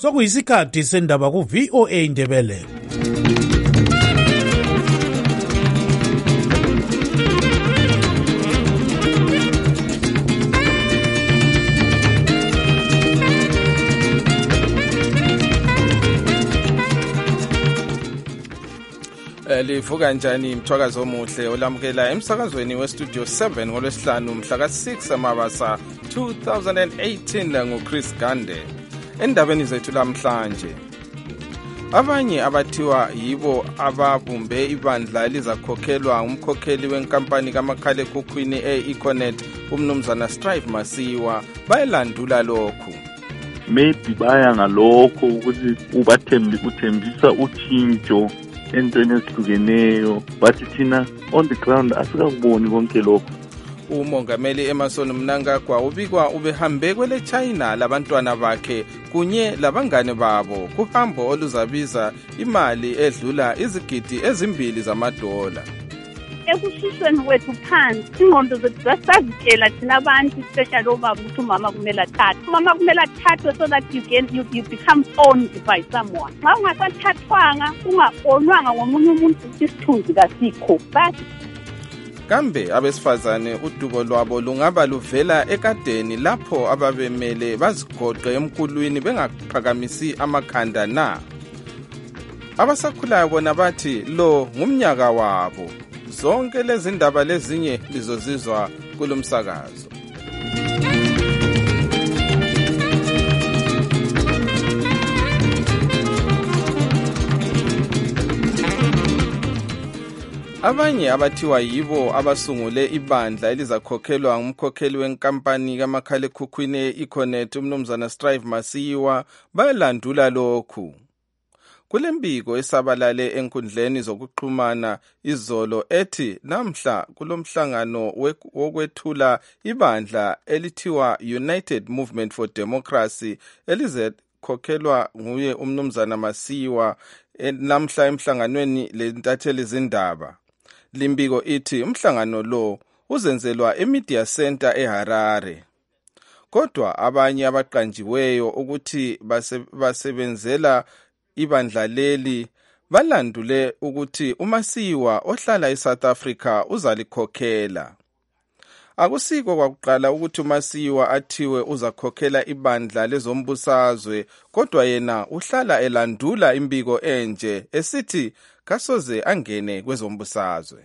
sokuyisikhathi sendaba ku-VOA Indebele. Livuka njani mthwakazo omuhle olamukela emsakazweni westudio 7 ngolwesihlanu mhla ka-6 Amabasa 2018 nguChris Gande. Endabeni zethu lamhlanje, abanye abathiwa yibo ababumbe ibandla elizakhokhelwa umkhokheli wenkampani kamakhalekhukhwini e-Econet umnumzana Strive Masiyiwa bayelandula lokhu. Maybe baya ngalokho ukuthi uthembisa uthintsho entweni ezihlukeneyo, bathi thina on the ground asikakuboni konke lokho. Umongameli Emmerson Mnangagwa ubikwa ubehambe kwele China labantwana bakhe kunye labangane babo kuhambo oluzabiza imali edlula izigidi ezimbili zamadola. Ekushishweni wethu phansi ingqondo zethu zasazitshela thina abantu especially obaba ukuthi umama kumele athathwe so that you become owned by someone. Nxa ungasathathwanga ungaonwanga ngomunye umuntu isithunzi kasikho basi. Kambe abesifazane udubo lwabo lungaba luvela ekadeni lapho ababemele bazigoqe emkulwini bengaphakamisi amakhanda na? Abasakhulayo bona bathi lo ngumnyaka wabo. Zonke lezi ndaba lezinye lizozizwa kulomsakazo. Abanye abathiwa yibo abasungule ibandla elizakhokhelwa umkhokheli wenkampani kamakhalekhukhwini e-Econet umnumzana Strive Masiyiwa bayelandula lokhu. Kulembiko esabalale enkundleni zokuxhumana izolo ethi namhla kulomhlangano wokwethula ibandla elithiwa United Movement for Democracy elizekhokhelwa nguye umnumzana Masiyiwa namhla emhlanganweni lentatheli zindaba. Limbiko ithi umhlangano lo uzenzelwa eMedia Center eHarare. Kodwa abanye abaqanjiweyo ukuthi basebenzela ibandla leli balandule ukuthi uMasiyiwa ohlala eSouth Africa uzalikhokhela. Akusiko kwakuqala ukuthi uMasiyiwa athiwe uzakhokhela ibandla lezombusazwe, kodwa yena uhlala elandula imbiko enje esithi kasoze angene kwezombusazwe.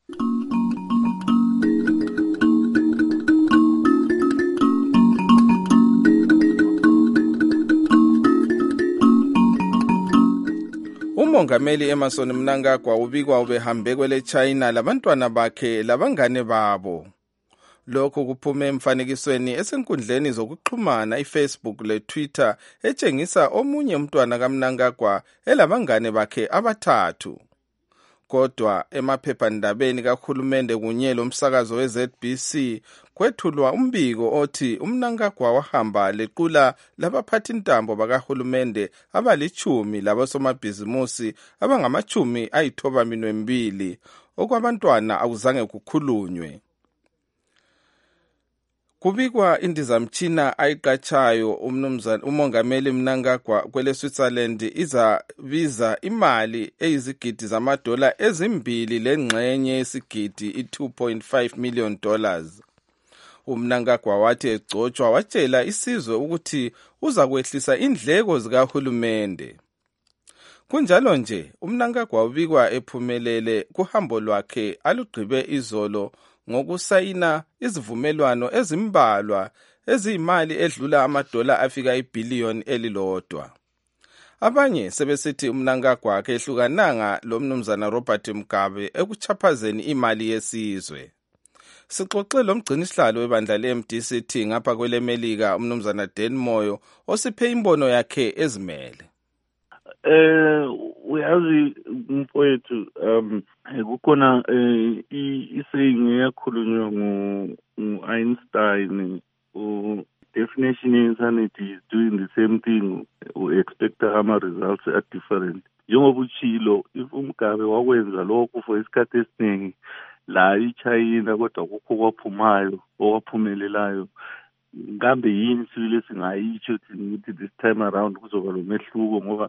Umongameli Emmerson Mnangagwa ubikwa ubehambe kwele China labantwana bakhe labangane babo. Lokho kuphume emfanekisweni esenkundleni zokuxhumana iFacebook leTwitter etshengisa omunye umntwana kaMnangagwa elabangane bakhe abathathu. Kodwa emaphephandabeni kahulumende kunye lomsakazo weZBC kwethulwa umbiko othi uMnangagwa wahamba lequla labaphathintambo bakahulumende abali10 labosomabhizimusi abangama-92 okwabantwana akuzange kukhulunywe. Kubikwa indizamtshina ayiqatshayo umongameli Mnangagwa kwele Switzerland izabiza imali eyizigidi zamadola ezimbili lengxenye yesigidi $2.5 million. UMnangagwa wathi egcotshwa watshela isizwe ukuthi uzakwehlisa indleko zikahulumende. Kunjalo nje uMnangagwa ubikwa ephumelele kuhambo lwakhe alugqibe izolo ngokusayina izivumelwano ezimbalwa eziyimali edlula amadola afika ibhiliyoni elilodwa. Abanye sebesithi uMnangagwa kehlukananga lomnumzana Robert Mugabe ekuchaphazeni imali yesizwe. Sixoxe lomgcinisihlalo webandla leMDCT ngapha kwelemelika umnumzana Dan Moyo osiphe imbono yakhe ezimele. Uyazi mfowethu, kukhona isaying eyakhulunywa ngu-Einstein, definition insanity is doing the same thing, expect ama-results are different. Njengoba uchilo, if uMgabe wakwenza lokho for isikhathi esiningi la eChina kodwa kukho kwaphumayo okwaphumelelayo, ngambe yini sibile singayitsho ukuthi this time around kuzoba lo mehluko ngoba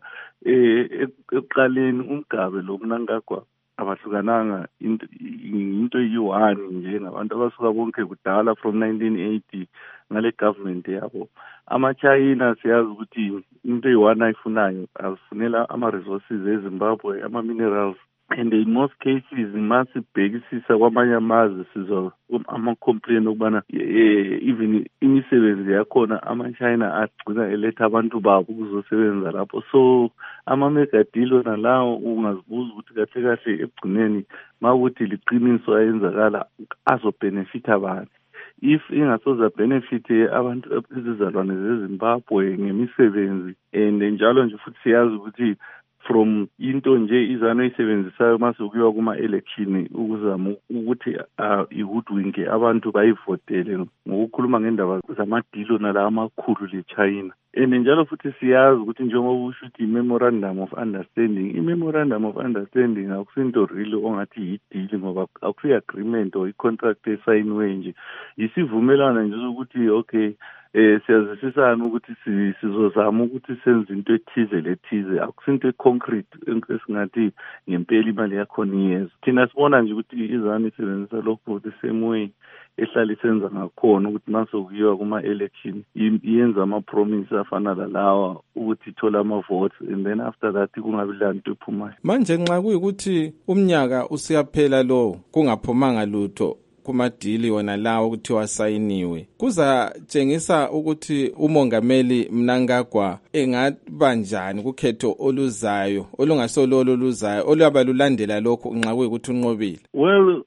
ekuqaleni uMgabe lo Mnangagwa abahlukananga into yi-one nje ngabantu abasuka bonke kudala from 1980 ngale government yabo. Ama-China siyazi ukuthi into yi-one ayifunayo azifunela ama-resources eZimbabwe, ama-minerals, and in most cases masibhekisisa kwamanye amazwe sizwa ama-complain okubana even imisebenzi yakhona ama-China agcina eletha abantu babo ukuzosebenza lapho. So ama-mega deal nalawo ungazibuza ukuthi kahle kahle ekugcineni mawukuthi liqiniso ayenzakala azobhenefitha abantu. If ingasoza benefit abantu izizalwane zeZimbabwe ngemisebenzi, and njalo nje futhi siyazi ukuthi from into nje izana oyisebenzisayo masukuyiwa kuma-election ukuzama ukuthi ihoodwinke abantu bayivotele ngokukhuluma ngendaba zamadilo nala amakhulu le-China. And njalo futhi siyazi ukuthi njengoba usho ukuthi i-memorandum of understanding, i-memorandum of understanding akusinto really ongathi yi-deal ngoba akusi-agreement or i-contract esayiniwe nje, isivumelana nje sokuthi okay siyazisisana ukuthi sizozama ukuthi senze into ethize lethize, akusinto concrete esingathi ngempela imali yakhona iyeza. Thina sibona nje ukuthi izana isebenzisa lokho the same way ehlala isenza ngakhona ukuthi masokuyiwa kuma-election yenza ama-promise afana lalawa ukuthi ithola ama-votes, and then after that kungabi lanto ephumayo. Manje nxa kuyikuthi umnyaka usiyaphela lo kungaphumanga lutho kumadili wona lawo ukuthi wasayiniwe, kuzatshengisa ukuthi umongameli Mnangagwa engabanjani kukhetho oluzayo olungasololo oluzayo oluyaba lulandela lokho nxa kuyikuthi unqobile. Well,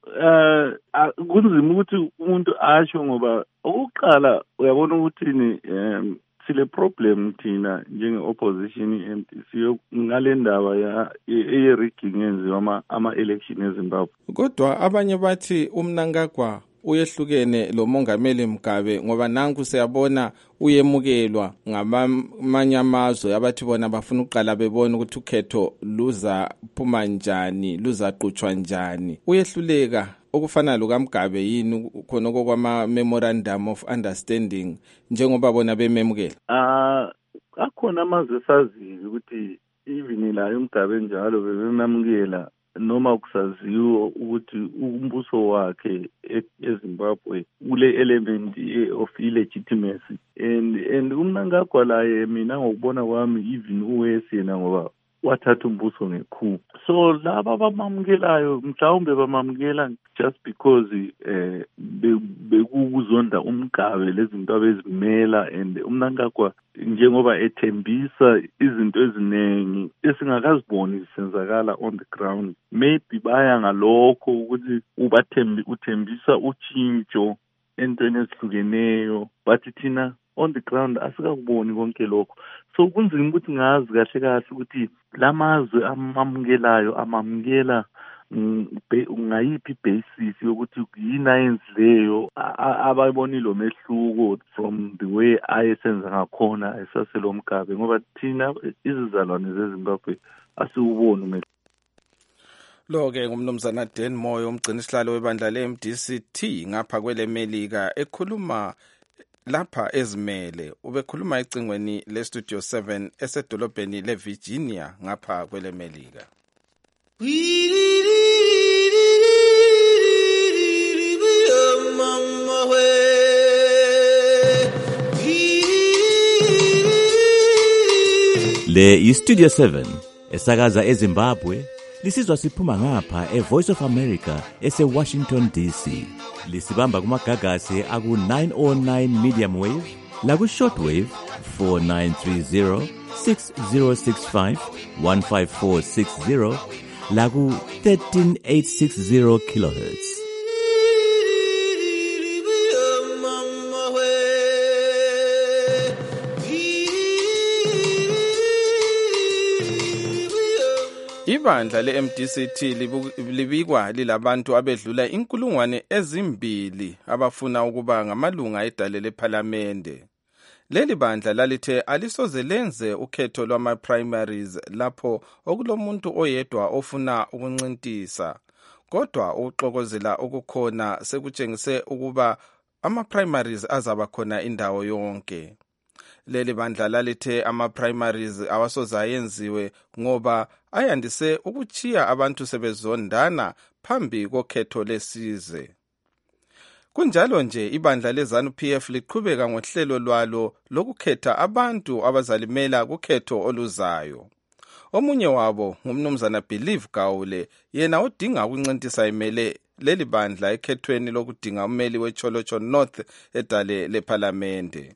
kunzima ukuthi umuntu asho ngoba okokuqala uyabona ukuthi sile problem thina njenge-opposition siyo ngale ndaba ye-rigging yenziwa ama-election eZimbabwe. Kodwa abanye bathi uMnangagwa uyehlukene lo mongameli Mugabe ngoba nanku siyabona uyemukelwa ngamanye amazwe abathi bona bafuna uqala bebona ukuthi ukhetho luza phuma njani, luzaqhutshwa njani. Uyehluleka okufana lokaMgabe yini khona kwama-memorandum of understanding njengoba bona bememukela? Akhona amazwe saziyo ukuthi even la uMgabe njalo bebemamukela noma kusaziwa ukuthi umbuso wakhe eZimbabwe ule element of illegitimacy, and uMnangagwa laye mina ngokubona kwami even uwesena ngoba wathatha umbuso ngekhulu. So laba abamamukelayo mhlawumbe bamamukela just because bekuzonda uMgabe lezinto abezimela, and uMnangagwa njengoba ethembisa izinto eziningi esingakaziboni zisenzakala on the ground, maybe baya ngalokho ukuthi uthembisa utshintsho entweni ezihlukeneyo, but thina on the ground asikakuboni konke lokho. So kunzima ukuthi ngazi kahle kahle ukuthi lamazwe amamukela ngayiphi basis yokuthi yini ayenzileyo abayibonile umehluko from the way ayesenza ngakhona esaselo Mugabe, ngoba thina izizalwane zeZimbabwe asiwuboni umehluko. Lo-ke ngumnumzana Dan Moyo, umgcinisihlalo webandla le-MDCT ngapha kwele Melika, ekhuluma lapha ezimele. Ubekhuluma ecingweni le-Studio 7 esedolobheni le-Virginia ngapha kwele Melika. Le yi-Studio 7 esakaza eZimbabwe, lisizwa siphuma ngapha eVoice of America ese-Washington DC. Lisibamba kumagagasi aku-909 medium wave laku-shortwave 4930 6065 15460 laku-13860 kilohertz. Ibandla le-MDCT libikwa lilabantu abedlula 2,000 abafuna ukuba ngamalunga edale lephalamende. Leli bandla lalithe alisoze lenze ukhetho lwama-primaries lapho okulomuntu oyedwa ofuna ukuncintisa. Kodwa ukuxokozela okukhona sekutshengise ukuba ama-primaries azaba khona indawo yonke. Leli bandla lalithe ama-primaries awasoze ayenziwe ngoba ayandise ukuchiya abantu sebezondana phambi kokhetho lesizwe. Kunjalo nje ibandla leZANU-PF liqhubeka ngohlelo lwalo lokukhetha abantu abazalimela kukhetho oluzayo. Omunye wabo ngumnumzana Believe Gawule, yena udinga ukuncintisa imele leli bandla ekhethweni lokudinga ummeli weCholocho North edale lePhalamende.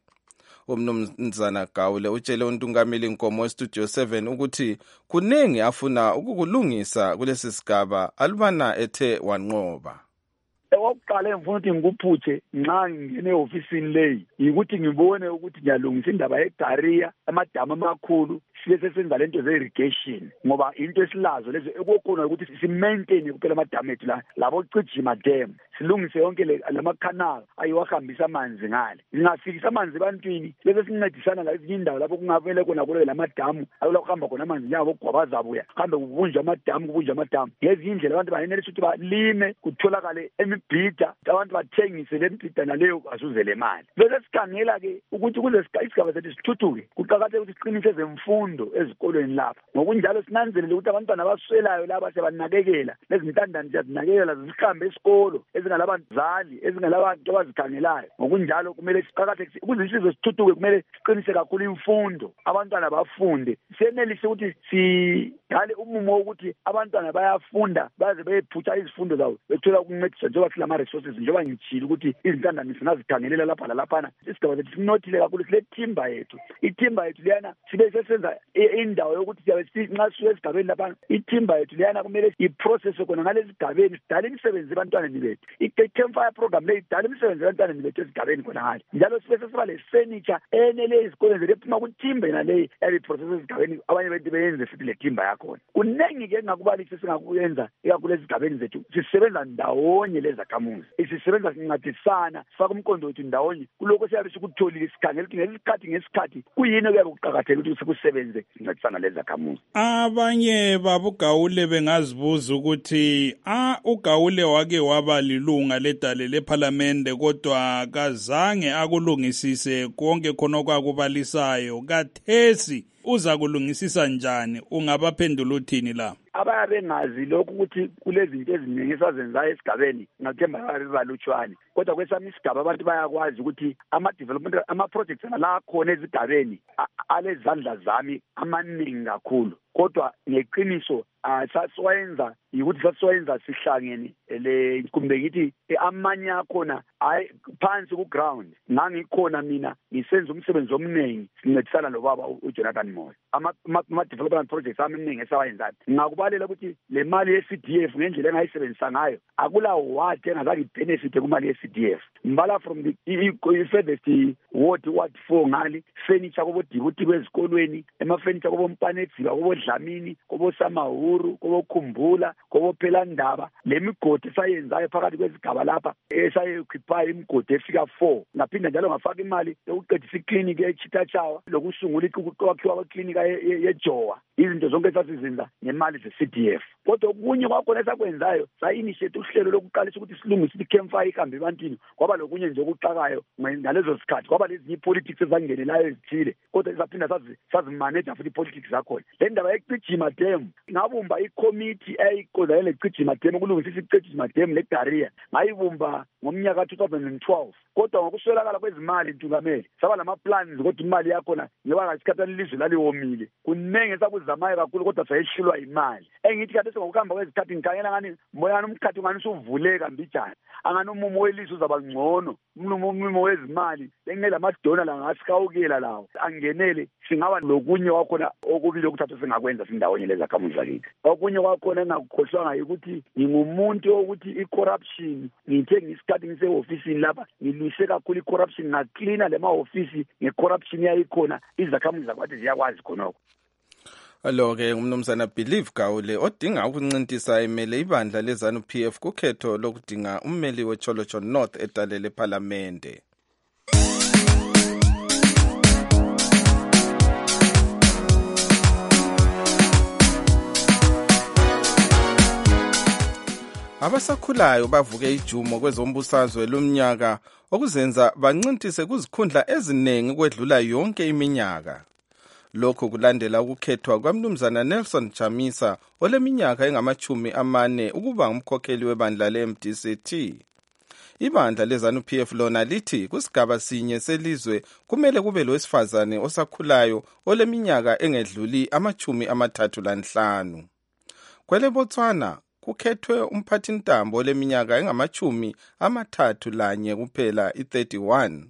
Umnumzana Gawule utshele uNtungameli Nkomo weStudio 7 ukuthi kunengi afuna ukukulungisa kulesi sigaba alubana ethe wanqoba. Okokuqala engifuna ukuthi ngikuphuthe nxa ngingene ehofisini leyi yikuthi ngibone ukuthi ngiyalungisa indaba yeGaria, amadamu amakhulu, sibe senza lento ze-irrigation ngoba into esilazo lezi ekukhona ukuthi si-maintain kuphela amadamu ethu labo Cijima Dam, silungise yonke lama-canal ayiwahambisa amanzi ngale. Singafikisa amanzi ebantwini bese sincedisana la ezinye indawo lapho kungavele khona kule lamadamu ayola kuhamba khona amanzi njengabo Gwabaza buya kuhambe kubunjwa amadamu ngezinye indlela abantu bayenelisa ukuthi balime kutholakale imibhida abantu bathengise le mbhida naleyo azuze le mali. Bese sikhangela-ke ukuthi kuze isigaba sethu sithuthuke kuqakatheke ukuthi siqinise ezemfundo ezikolweni lapha. Ngokunjalo sinanzelele ukuthi abantwana abaswelayo laba siyabanakekela, lezi ntandane siyazinakekela zihambe esikolo ezingalabazali ezingalabantu abazikhangelayo. Ngokunjalo kumele siqakatheke ukuze isizwe sithuthuke kumele siqinise kakhulu imfundo, abantwana bafunde. Siyenelise ukuthi sidale umumo wokuthi abantwana bayafunda baze beyephutha izifundo zabo bethola ukuncediswa njengoba silama-resources njengoba ngitshile ukuthi izintandane singazikhangelela lapha lalaphana. Isigaba sethu sinothile kakhulu sile thimba yethu. Ithimba yethu liyana sibe sesenza indawo yokuthi siyabe nxa sisuke esigabeni laphana ithimba yethu liyana kumele iprocesse khona ngalezi sigabeni sidale imisebenzi ebantwaneni bethu. I-Campfire program leyi idala imisebenzi ebantwaneni bethu esigabeni khona ngale. Njalo sibe sesiba le-furniture enele ezikoleni zethu ephuma kuthimba yena leyi yabe-process ezigabeni abanye bethu beyenze futhi le thimba yakhona. Kunengi-ke engakubalisa singakuyenza ikakhulu ezigabeni zethu. Sisebenza ndawonye lezakhamuzi, sisebenza sincedisana, sifaka umqondo wethu ndawonye kulokho siyabe sikutholile sikhangela ukuthi ngesikhathi kuyini okuyabe kuqakathekile ukuthi sikusebenze sincedisana lezakhamuzi. Abanye babuGawule bengazibuza ukuthi uGawule wake waba lilunga ledale lePhalamende kodwa kazange akulungisise konke khona okwakubalisayo. Kathesi uza kulungisisa njani? Ungabaphendula uthini la? Abayabe ngazi lokhu ukuthi kulezinto eziningi esazenzayo esigabeni ngathemba bayabe balutshwane, kodwa kwesami isigaba abantu bayakwazi ukuthi ama-development ama-projects la khona ezigabeni alezandla zami amaningi kakhulu, kodwa ngeqiniso sasiwayenza yikuthi sasiwayenza sihlangene kumbe ngithi amanye akhona phansi ku-ground ngangikhona mina ngisenza umsebenzi omningi sincedisana lobaba uJonathan Moyo. Ama-development projects amaningi esawayenzayo ngakubalela ukuthi le mali ye-CDF ngendlela engayisebenzisa ngayo akula ward engazange ibhenefite kumali ye-CDF. Mbala from the furthest ward 4 ngali furniture kobodibuti bezikolweni, ema-furniture kobompanedzila, kobodlamini, kobosamahuru, kobokhumbula, kobophelandaba. Le migodi esayenzayo phakathi kwezigaba lapha esayekhiphayo imigodi efika 4. Ngaphinda njalo ngafaka imali yokuqedisa iklinikhi eChitachawa lokusungula ukwakhiwa kweklinikhi yeJowa. Izinto zonke esasizenza ngemali ze-CDF. Kodwa okunye kwakhona esakwenzayo sa-initiate uhlelo lokuqalisa ukuthi silungise i-Campfire ihambe ebantwini. Kwaba lokunye nje okuxakayo ngalezo sikhathi, kwaba lezinye i-politics ezangenelayo ezithile, kodwa esaphinda sazimanage futhi i-politics zakhona. Le ndaba yeCijima Dam ngabumba i-committee eyayiqondane leCijima Dam ukulungisisa iCijima Dam leGaria, ngayibumba ngomnyaka 2012. Kodwa ngokuswelakala kwezimali Ntungameli saba lama-plans kodwa imali yakhona ngebanga isikhathi ilizwe laliwomile. Kunenge sakuzamayo kakhulu kodwa sayehlulwa imali. Engithi kade ngokuhamba kwezikhathi ngikhangela ngani moyana umkhathi ngani usuvuleka mbijana, angani umumo welizwe uzaba ngcono, umumo wezimali engelamadona la ngasikawukela lawo angenele. Singaba lokunye kwakhona okubili okuthatha singakwenza sindawonye lezakhamuzi zakithi. Okunye kwakhona engakukhohlwanga ukuthi ngingumuntu ukuthi i-corruption ngithe ngisikhathi ngisehofisini lapha ngilwise kakhulu i-corruption, ngaklina lema-ofisi nge-corruption yayikhona. Izakhamuzi zakwathi ziyakwazi khonokho. Alo-ke umnumzana Believe Gawule odinga ukuncintisa emele ibandla leZANU-PF kukhetho lokudinga ummeli weCholocho North edale lePhalamende. Abasakhulayo bavuke ijumo kwezombusazwe lomnyaka okuzenza bancintise kuzikhundla eziningi kwedlula yonke iminyaka. Lokho kulandela ukukhethwa kwaMnumzana Nelson Chamisa oleminyaka engama-40 ukuba umkhokheli webandla le-MDC. Ibandla leZANU-PF lona lithi kusigaba sinye selizwe kumele kube lowesifazane osakhulayo oleminyaka engedluli 35. Kwele Botswana kukhethwe umphathintambo oleminyaka engama-31 kuphela i-31.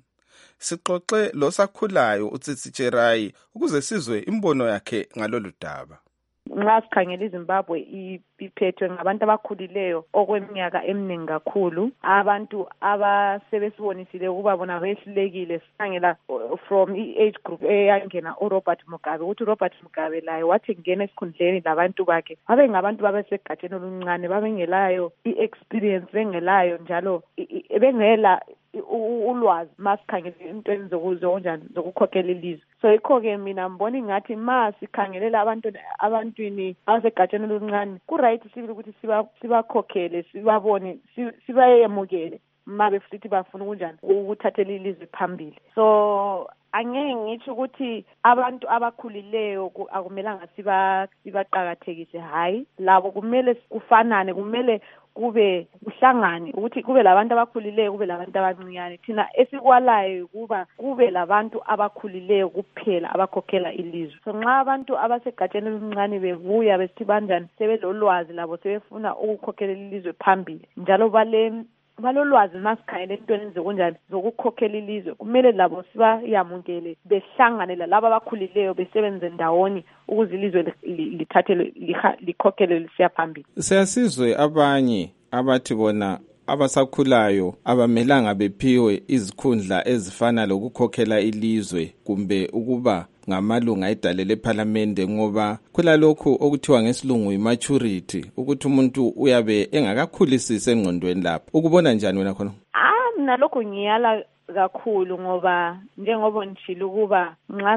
Sixoxe losakhulayo uTsitsi Cherai ukuze sizwe imbono yakhe ngalolu daba. Nxa sikhangela iZimbabwe iphethwe ngabantu abakhulileyo okweminyaka eminingi kakhulu, abantu abasebesibonisile ukuba bona behlulekile. Sikhangela from i-age group eyangena uRobert Mugabe, ukuthi uRobert Mugabe laye wathi ngena esikhundleni labantu bakhe babe ngabantu babesegatsheni oluncane, babengelayo i-experience, bengelayo njalo bengela ulwazi masikhangela intweni zokukhokhela ilizwe. So yikho-ke mina mbona ingathi masikhangelela abantwini abasegatsheni oluncane ku-right sibili ukuthi sibakhokhele, sibabone, sibayemukele ma befuthi bafuna kunjani ukuthathela ilizwe phambili. So angeke ngitsho ukuthi abantu abakhulileyo akumelanga sibaqakathekise, hayi, labo kumele kufanane, kumele kube kuhlangane ukuthi kube labantu abakhulileyo kube labantu abancinyane. Thina esikwalayo kuba kube labantu abakhulileyo kuphela abakhokhela ilizwe. So nxa abantu abasegatsheni elincane bebuya besithi banjani sebelolwazi labo sebefuna ukukhokhela ilizwe phambili njalo balolwazi masikhangela entweni zokunjani zokukhokhela ilizwe, kumele labo sibayamukele behlangane lalabo abakhulileyo besebenze ndawonye ukuze ilizwe lithathelwe likhokhele lisiya phambili. Siyasizwe abanye abathi bona abasakhulayo abamelanga bephiwe izikhundla ezifana lokukhokhela ilizwe kumbe ukuba ngamalunga edale lephalamende, ngoba kulalokhu okuthiwa ngesilungu immaturity, ukuthi umuntu uyabe engakakhulisisi engqondweni lapho. Ukubona njani wena khona? Mina lokho ngiyala kakhulu, ngoba njengoba ngishilo ukuba nxa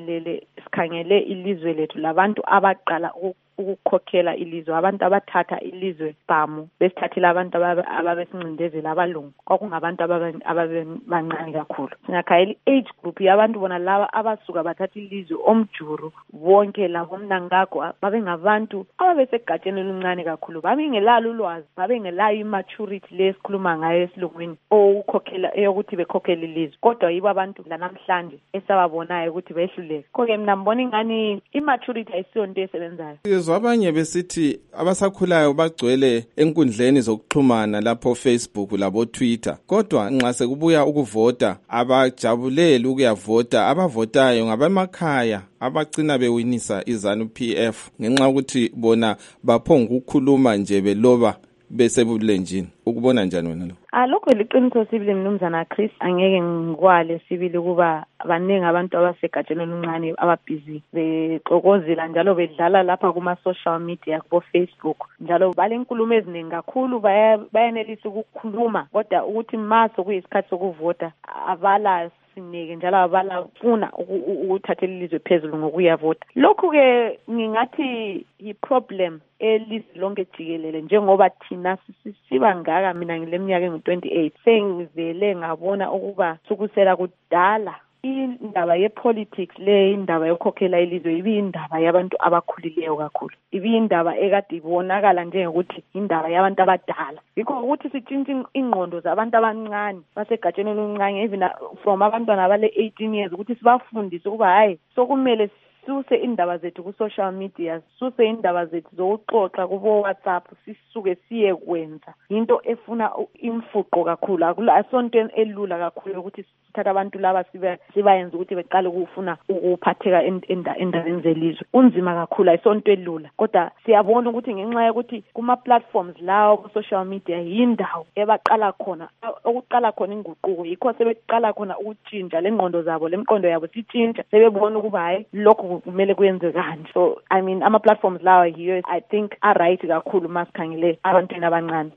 sikhangele ilizwe lethu labantu abaqala ukukhokhela ilizwe, abantu abathatha ilizwe bhamu besithathela abantu ababesincindezela abalungu, kwakungabantu ababancane kakhulu. Singakhayela i-age group yabantu bona laba abasuka bathatha ilizwe omjuru bonke labo Mnangagwa babengabantu ababesegatsheni oluncane kakhulu, babengelalo ulwazi, babengelayo immaturity lesikhuluma ngayo esilungwini okukhokhela eyokuthi bekhokhela ilizwe, kodwa yibo abantu lanamhlanje esababonayo ukuthi behluleke. Kodwa mina mbona ingani immaturity ayisiyo into esebenzayo. Abanye besithi abasakhulayo bagcwele enkundleni zokuxhumana lapho Facebook labo Twitter, kodwa nxa sekubuya ukuvota abajabuleli ukuyavota, abavotayo ngabemakhaya abagcina bewinisa iZANU-PF ngenxa ukuthi bona baphonga ukukhuluma nje beloba besebulenjini. Ukubona njani wena lo? Lokho liqiniso sibili Mnumzana Chris, angeke ngikwale sibili kuba abaningi abantu abasegatsheni oluncane ababhizi bexokozela njalo bedlala lapha kuma social media kubo Facebook, njalo balenkulumo eziningi kakhulu, bayanelisa ukukhuluma, kodwa ukuthi maso kuyisikhathi sokuvota abala sineke njalo abalafuna ukuthathela ilizwe phezulu ngokuyavota. Lokhu-ke ngingathi yi-problem elizwe lonke jikelele, njengoba thina siba ngaka, mina ngileminyaka engu-28 sengivele ngabona ukuba sukusela kudala indaba ye-politics le, indaba yokukhokhela ilizwe ibiyindaba yabantu abakhulileyo kakhulu, ibiyindaba ekade ibonakala njengokuthi indaba yabantu abadala. Yikho ukuthi sitshintshe ingqondo zabantu abancane basegatsheni oluncane, even from abantwana abale 18 years, ukuthi sibafundise ukuba hayi sokumele suse indaba zethu ku-social media, suse indaba zethu zokuxoxa kubo WhatsApp, sisuke siye kwenza into efuna imfuqo kakhulu. Asonto elula kakhulu ukuthi sithatha abantu laba sibayenza ukuthi beqale ukufuna ukuphatheka endabeni zelizwe. Unzima kakhulu, ayisonto elula, kodwa siyabona ukuthi ngenxa yokuthi kuma-platforms lawo ku-social media yindawo ebaqala khona, okuqala khona inguquko, yikho sebeqala khona ukutshintsha lengqondo zabo, lemqondo yabo sitshintsha, sebebona ukuba hayi lokho kumele kuyenze kanje. So I mean ama-platforms lawa yiyo I think are-right kakhulu masikhangele abantwana abancane.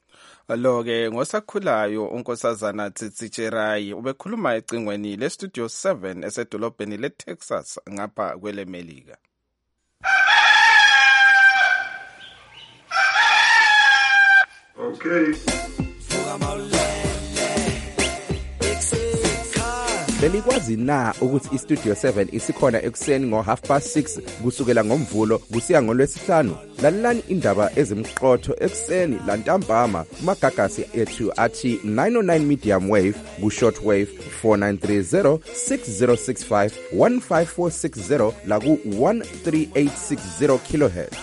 Lo-ke ngosakhulayo unkosazana Tsitsi Cherai ubekhuluma ecingweni le-Studio 7 esedolobheni le-Texas ngapha kwele Melika. Okay. Belikwazi na ukuthi iStudio 7 isikhona ekuseni ngo6:30 kusukela ngoMvulo kusiya ngoLwesihlanu? Lalelani indaba ezimqotho ekuseni lantambama kumagagasi ethu athi 909 medium wave ku-short wave 4930 6065 15460 la ku-13860 kilohertz.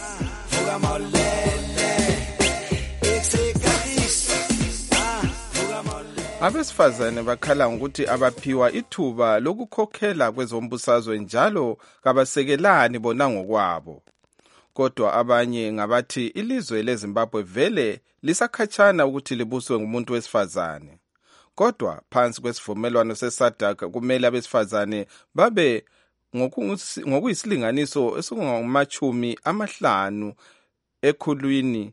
Abesifazane bakhala ngokuthi abaphiwa ithuba lokukhokhela kwezombusazwe njalo kabasekelani bona ngokwabo. Kodwa abanye ngabathi ilizwe leZimbabwe vele lisakhatshana ukuthi libuswe ngumuntu wesifazane. Kodwa phansi kwesivumelwano seSADC kumele abesifazane babe ngokuyisilinganiso esingama50 ekhulwini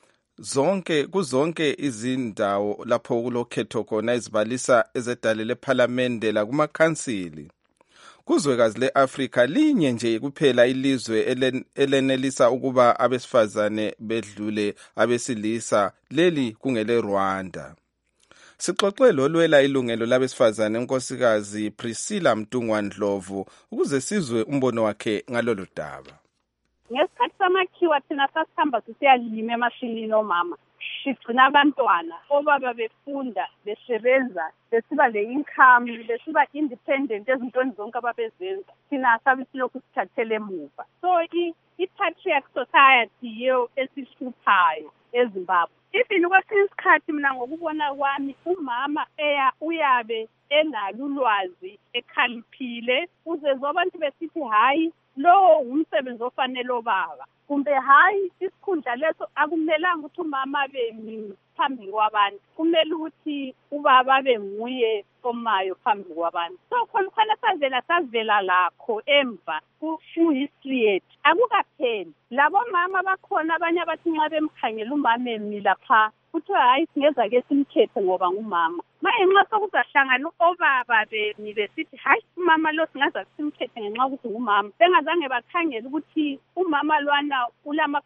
kuzonke izindawo lapho kulokhetho khona ezibalisa ezedale lephalamende la kumakhansili. Kuzwekazi leAfrika linye nje kuphela ilizwe elenelisa ukuba abesifazane bedlule abesilisa, leli kungele Rwanda. Sixoxe lolwela ilungelo labesifazane unkosikazi Priscilla Mtungwa-Ndlovu ukuze sizwe umbono wakhe ngalolu daba. Ngesikhathi samakhiwa thina sasihamba sisiyalima emasimini omama, sigcina abantwana, obaba befunda, besebenza, besiba le-income, besiba independent ezintweni zonke ababezenza. Thina sabe silokhu sithathele emuva. So i-patriarch society yiyo esihluphayo eZimbabwe. Even kwesinye isikhathi mina ngokubona kwami umama uyabe enalo ulwazi ekhaliphile uzezwa abantu besithi hayi lo umsebenzi ofanele obaba, kumbe hayi isikhundla leso akumelanga ukuthi umama abe phambi kwabantu, kumele ukuthi ubaba abe nguye omayo phambi kwabantu. So khona savela lakho emva ku-history yethu akukapheli. Labo mama bakhona abanye abathi nxa bemkhangela umama emila pha kuthiwa hayi singeza ke simkhethe ngoba ngumama. Manje nxa sokuzahlangana obaba besithi hayi umama lo singaza simkhethe ngenxa ukuthi ngumama, bengazange bakhangela ukuthi umama lwana ulama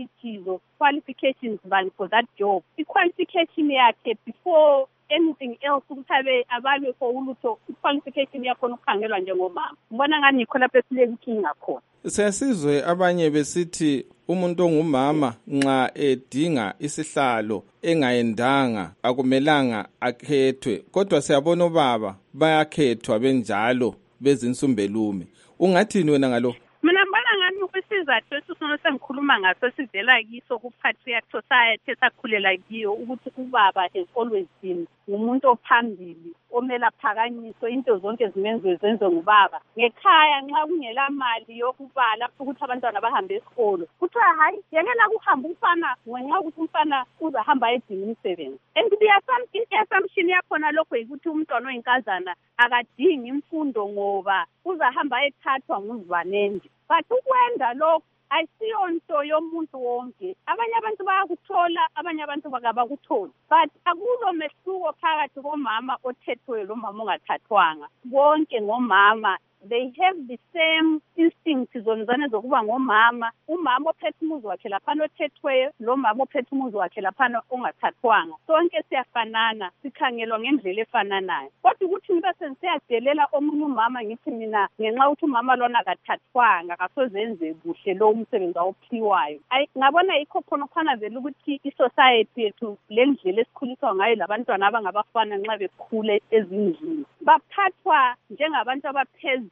qualifications bani for that job. I-qualification yakhe before anything else ukuthi abalwe for ulutho, i-qualification yakhona ukukhangelwa njengomama. Ngibona ngani yikho lapho esilenkinga khona. Siyasizwe abanye besithi umuntu ongumama nxa edinga isihlalo engayendanga akumelanga akhethwe, kodwa siyabona obaba bayakhethwa benjalo bezinsumbelume. Ungathini wena ngalo? Mina ngibona ngani ukwisizathu esisona sengikhuluma ngaso sivela kiso ku-patriarch society esakhulela kiyo ukuthi ubaba has always been ngumuntu ophambili omele aphakanyiswe, into zonke zenziwe ngubaba. Ngekhaya nxa kungela mali yokubala ukuthi abantwana bahambe esikolo kuthiwa hayi yekela kuhamba umfana ngenxa ukuthi umfana uzahamba edinga umsebenzi. And i-assumption yakhona lokho yikuthi umntwana oyinkazana akadingi imfundo ngoba uzahamba ethathwa nguzibanende. But ukwenda lokho ayisiyonto yomuntu wonke. Abanye abantu bayakuthola, abanye abantu bakabakutholi. But akulo mehluko phakathi komama othethwe lomama ongathathwanga. Bonke ngomama, they have the same instinct zonzane zokuba ngomama. Umama ophethe umuzi wakhe laphana othethweyo, lo mama ophethe umuzi wakhe laphana ongathathwanga. Sonke siyafanana, sikhangelwa ngendlela efananayo. Kodwa ukuthi ngibe sensiyadelela omunye umama ngithi mina ngenxa ukuthi umama lona akathathwanga akasozenze kuhle lo umsebenzi awuphiwayo. Ngabona yikho khona vele ukuthi i-society yethu le ndlela esikhuliswa ngayo labantwana abangabafana nxa bekhule ezindlini baphathwa njengabantu abaphezulu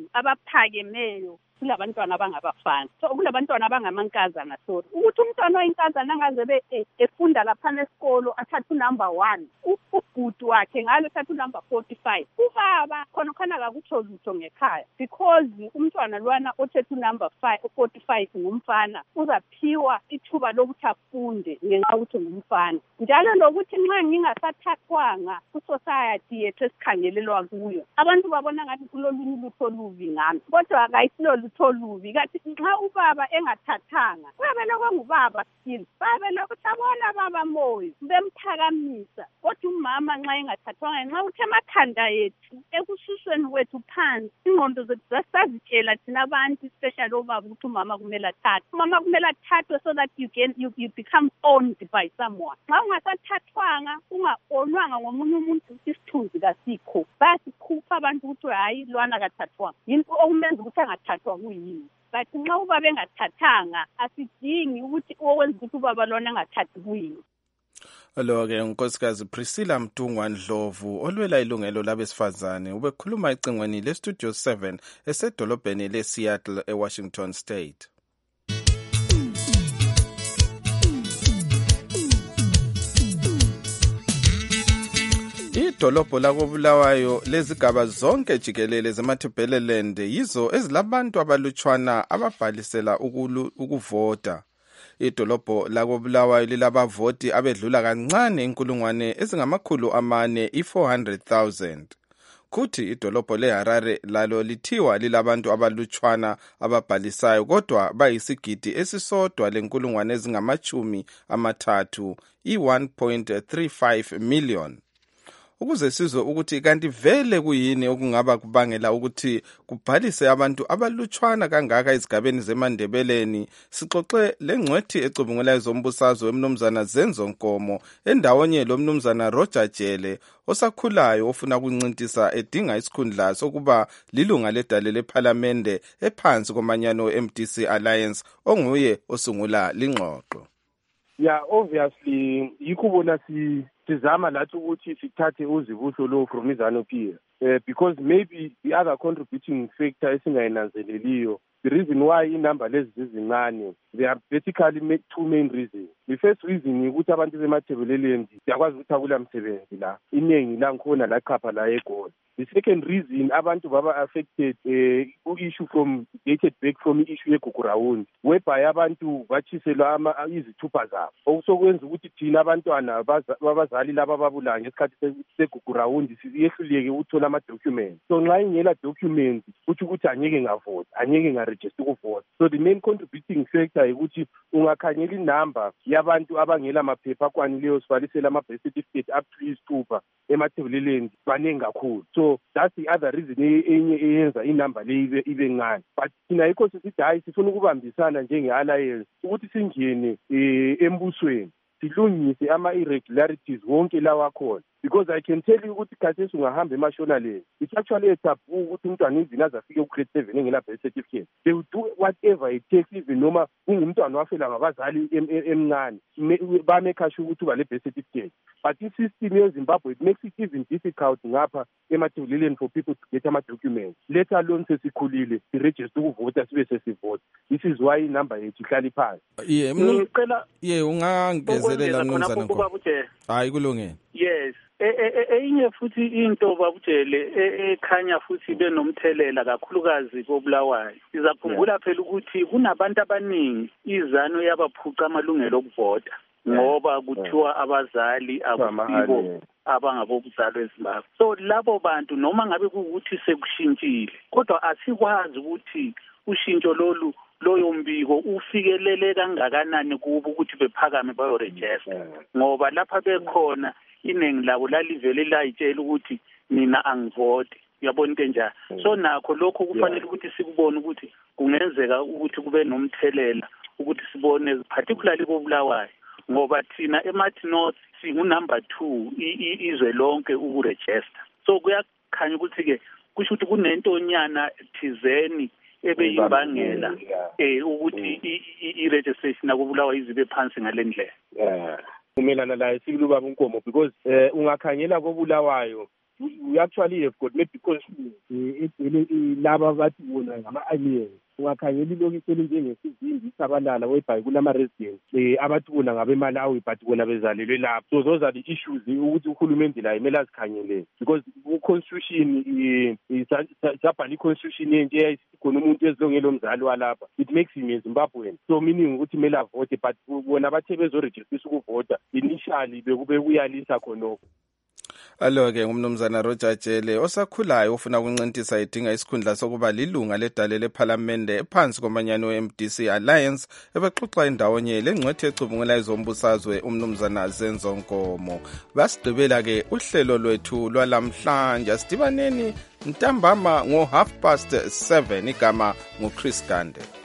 abaphakemeyo kulabantwana abangabafana. So kulabantwana abangamankazana sorry ukuthi umntwana oyinkazana angaze efunda laphana esikolo athathe unumber 1 ubhuti wakhe ngalo athathe unumber 45 ubaba khona akakutsho lutho ngekhaya because umntwana lwana othethe unumber 45 ngumfana uzaphiwa ithuba lokuthi afunde ngenxa ukuthi ngumfana. Njalo lokuthi nxa ngingasathathwanga ku-society yethu esikhangelelwa kuyo abantu babona ngathi kulolunye lutho luvi ngami, kodwa akayisilo lutho lubi kathi nxa ubaba engathathanga babe lokungubaba still babe lokuthabona baba moyo bemthakamisa kodwa umama nxa engathathwanga nxa uthe emakhanda yethu ekususweni kwethu phansi ingqondo zethu zasazitshela thina abantu especially obaba ukuthi umama kumele athathwe so that you become owned by someone. Nxa ungasathathwanga unga-onwanga ngomunye umuntu isithunzi kasikho bayasikhupha abantu ukuthi hayi lwana kathathwanga yinto okumenza ukuthi angathathwa kuyini. But nxa ubaba engathathanga asidingi ukuthi okwenza ukuthi ubaba lona angathathi kuyini. Lo-ke unkosikazi Priscilla Mtungwa Ndlovu olwela ilungelo labesifazane ubekhuluma ecingweni leStudio 7 esedolobheni leSeattle eWashington State. Idolobho lakoBulawayo lezigaba zonke jikelele zeMatabeleland yizo ezilabantu abalutshwana ababhalisela ukuvota. Idolobho lakoBulawayo lilabavoti abedlula kancane inkulungwane ezingamakhulu amane 400,000. Kuthi idolobho leHarare lalo lithiwa lilabantu abalutshwana ababhalisayo kodwa bayisigidi esisodwa lenkulungwane ezingamachumi amathathu 1.35 million. Ukuze sizwe ukuthi kanti vele kuyini okungaba kubangela ukuthi kubhalise abantu abalutshwana kangaka ezigabeni zeMandebeleni, sixoxe lengcwethi ecubungulayo zombusazwe wemnumzana Zenzo Nkomo endawonye lo mnumzana Roger Jele osakhulayo ofuna ukuncintisa edinga isikhundla sokuba lilunga ledale lephalamende ephansi komanyano MDC Alliance onguye osungula lingxoxo. Yeah, obviously yikubona sizama lathi ukuthi sithathe uzibuso lo from iZANU-PF because maybe the other contributing factor esingayinanzeleliyo, the reason why inumber lezi zizincane, there are basically two main reasons. The first reason ukuthi abantu beMatabeleland yakwazi ukuthi akula msebenzi la iningi la ngikhona la chapha la eGoli. The second reason abantu baba affected issue from dated back from issue yeGugurawundi whereby abantu bachiselwa izithupha zabo okusokwenza ukuthi thina abantwana babazali laba babulanga ngesikhathi seGugurawundi siyehluleke ukuthola ama-documents. So nxa ingela documents kuthi ukuthi anyeke ngavota, anyeke ngaregister ukuvota. So the main contributing factor ukuthi ungakhanyela inumber yabantu abangela maphepha akwanileyo sibalisela ama-birth certificate up to isithupha eMatabeleland baningi kakhulu. So that's the other reason enye eyenza inumber le ibe ncane. But thina yikho sisithi hayi sifuna ukubambisana njenge-alliance ukuthi singene embusweni silungise ama-irregularities wonke lawa khona. Because I can tell you ukuthi khathesi ungahamba eMashonaland, it's actually a taboo ukuthi umntwana even aze afike ku-grade 7 engela birth certificate. They will do whatever it takes even noma ungumntwana wafela ngabazali emncane bamekha sure ukuthi uba le-birth certificate. But i-system yeZimbabwe, it makes it even difficult ngapha eMatabeleland for people to get ama-documents. Let alone sesikhulile siregister ukuvota sibe sesivota. This is why inumber yethu ihlala iphansi. Ungangezelela mnumzana Nkomo. Hayi kulungile. Yes. Enye futhi into babutshele ekhanya futhi benomthelela kakhulukazi koBulawayo. Sizakhumbula phela ukuthi kunabantu abaningi iZANU yabaphuca amalungelo okuvota ngoba kuthiwa abazali akusibo abangabobuzalo eZimbabwe. So labo bantu noma ngabe kuukuthi sekushintshile kodwa asikwazi ukuthi ushintsho loyo mbiko ufikelele kangakanani kubo ukuthi bephakame bayoregister ngoba lapha bekhona iningi labo lalivele layitshela ukuthi mina angivoti. Uyabona into njani? So nakho lokho kufanele ukuthi sikubone ukuthi kungenzeka ukuthi kube nomthelela ukuthi sibone particularly koBulawayo ngoba thina eMathi North singunumber 2 izwe lonke ukuregister. So kuyakhanya ukuthi ke kusho ukuthi kunentonyana thizeni ebeyimbangela ukuthi i-registration nakoBulawayo izibe phansi ngalendlela. Umelana la sibili ubaba Nkomo because ungakhanyela koBulawayo you actually have got maybe laba bathi bona ngama-alliance. Ungakhanyela ilokisi elinjengesizimbi isabalala whereby kulama-residents abathi bona ngabeMalawi but bona bezalelwe lapho. So those are the issues ukuthi uhulumende la imele azikhanyele because constitution sabhala i-constitution entsha eyayisithi khona umuntu ezilongelo mzali walapha it makes him a Zimbabwean. So meaning ukuthi imele avote but bona bathe bezoregistisa ukuvota initially bekube kuyalisa khonokho. Alo-ke ngumnumzana Roger Jele osakhulayo ufuna ukuncintisa idinga isikhundla sokuba lilunga ledale lephalamende ephansi komanyano we-MDC Alliance ebexoxa indawonye lengcwethe ecubungula ezombusazwe umnumzana Zenzo Nkomo. Basigqibela-ke uhlelo lwethu lwalamhlanje. Asidibaneni ntambama ngo 7:30. Igama nguChris Gande.